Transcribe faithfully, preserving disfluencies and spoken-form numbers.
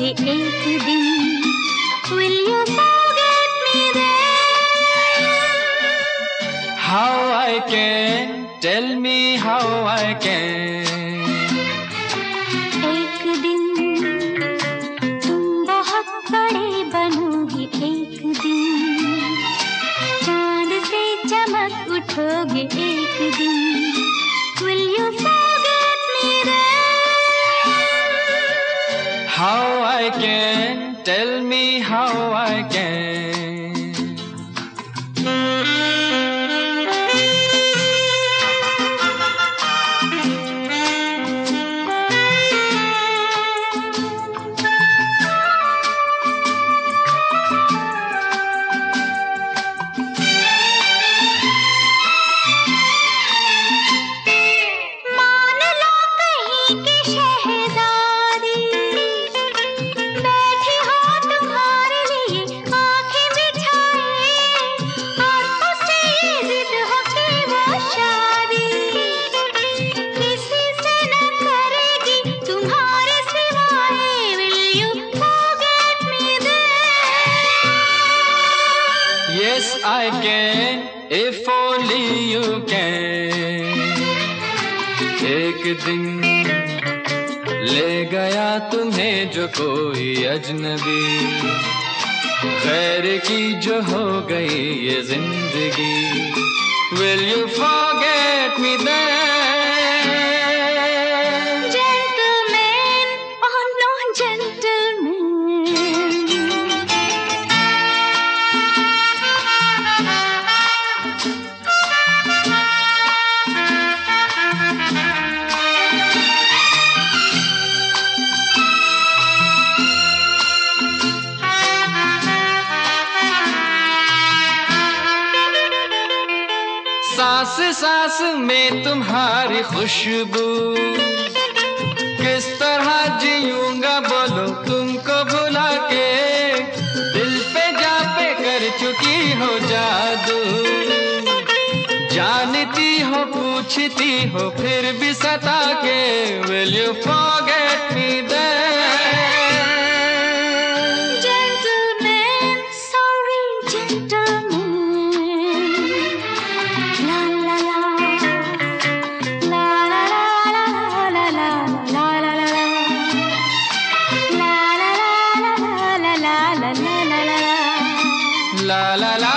एक दिन, will you forget me then? How I can, tell me how I can. एक दिन तुम बहुत बड़े बनोगे, एक दिन चांद से चमक उठोगे, एक दिन will you forget me then? How I can, tell me how I can. Yes, I can, if only you can. एक दिन ले गया तुम्हें जो कोई अजनबी, खैर की जो हो गई ये जिंदगी. Will you forget me then? Gentleman, oh no gentleman. सांस सांस में तुम्हारी खुशबू, किस तरह जीऊंगा बोलो तुमको भुला के. दिल पे जा पे कर चुकी हो जादू, जानती हो पूछती हो फिर भी सता के. Will you forget me then? Gentleman, sorry gentleman. La la la